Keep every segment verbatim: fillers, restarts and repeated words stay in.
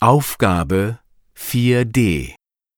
Aufgabe vier D.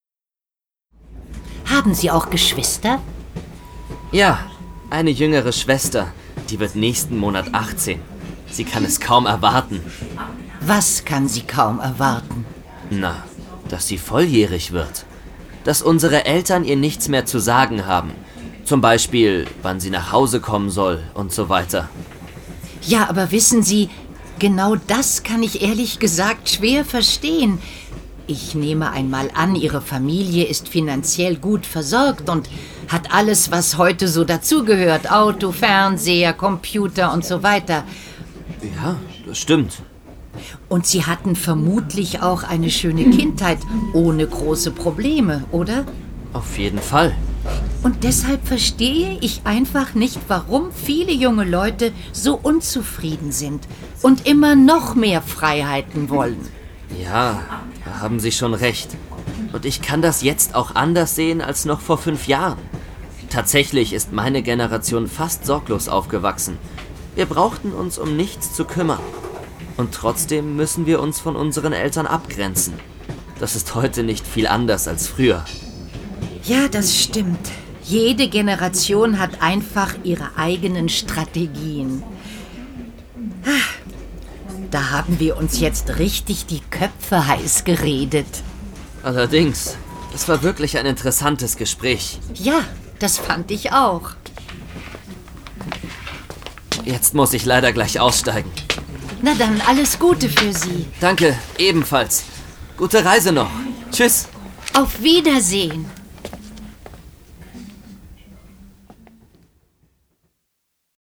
Haben Sie auch Geschwister? Ja, eine jüngere Schwester. Die wird nächsten Monat achtzehn. Sie kann es kaum erwarten. Was kann sie kaum erwarten? Na, dass sie volljährig wird. Dass unsere Eltern ihr nichts mehr zu sagen haben. Zum Beispiel, wann sie nach Hause kommen soll und so weiter. Ja, aber wissen Sie, genau das kann ich ehrlich gesagt schwer verstehen. Ich nehme einmal an, Ihre Familie ist finanziell gut versorgt und hat alles, was heute so dazugehört. Auto, Fernseher, Computer und so weiter. Ja, das stimmt. Und Sie hatten vermutlich auch eine schöne Kindheit, ohne große Probleme, oder? Auf jeden Fall. Und deshalb verstehe ich einfach nicht, warum viele junge Leute so unzufrieden sind und immer noch mehr Freiheiten wollen. Ja, da haben Sie schon recht. Und ich kann das jetzt auch anders sehen als noch vor fünf Jahren. Tatsächlich ist meine Generation fast sorglos aufgewachsen. Wir brauchten uns um nichts zu kümmern. Und trotzdem müssen wir uns von unseren Eltern abgrenzen. Das ist heute nicht viel anders als früher. Ja, das stimmt. Jede Generation hat einfach ihre eigenen Strategien. Da haben wir uns jetzt richtig die Köpfe heiß geredet. Allerdings, es war wirklich ein interessantes Gespräch. Ja, das fand ich auch. Jetzt muss ich leider gleich aussteigen. Na dann, alles Gute für Sie. Danke, ebenfalls. Gute Reise noch. Tschüss. Auf Wiedersehen.